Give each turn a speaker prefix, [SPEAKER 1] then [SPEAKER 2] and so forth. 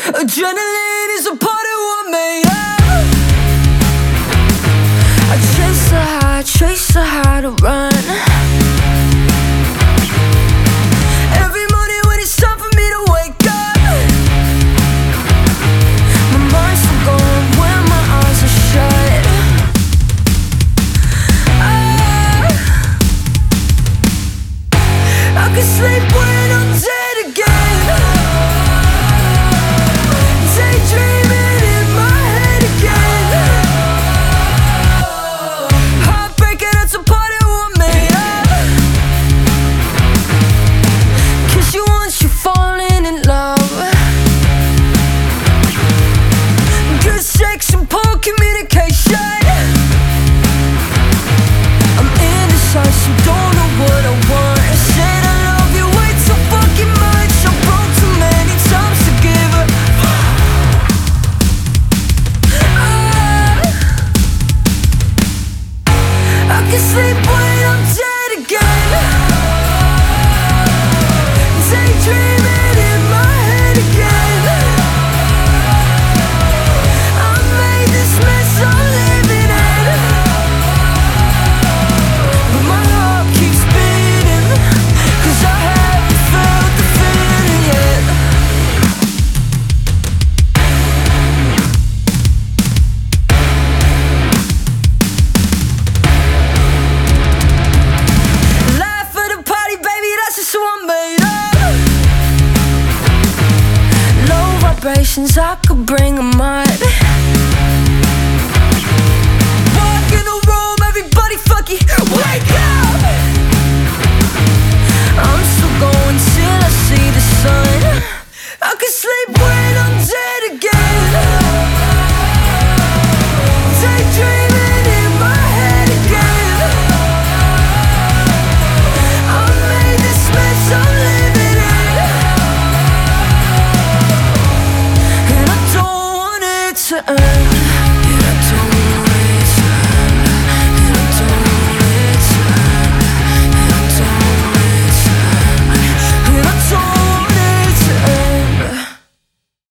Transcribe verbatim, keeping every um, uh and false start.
[SPEAKER 1] Adrenaline is a part of what made up. I chase the high, chase the high to run. Every morning when it's time for me to wake up, my mind's still going when my eyes are shut. I, I can sleep when I'm dead again. Daydreaming in my head again. Heartbreaking, that's a part of what made up. Kiss you once, you're falling in love. Good sex and poor communication. I'm indecisive, don't know what I want. I said I love you way too fucking much. I broke too many times to give up. I can sleep when I'm dead again. Daydreaming in my head again. I made this mess I'm living in, but my heart keeps beating, 'cause I haven't felt the feeling yet. Life of the party, baby, that's just who I'm made of. Low vibrations, I could bring 'em up. Walk in the room, everybody fucking wake up. I'm still going till I see the sun. I can sleep when I'm dead again. Daydreaming in my head again. I made this mess I'm living in, and I don't want it to end.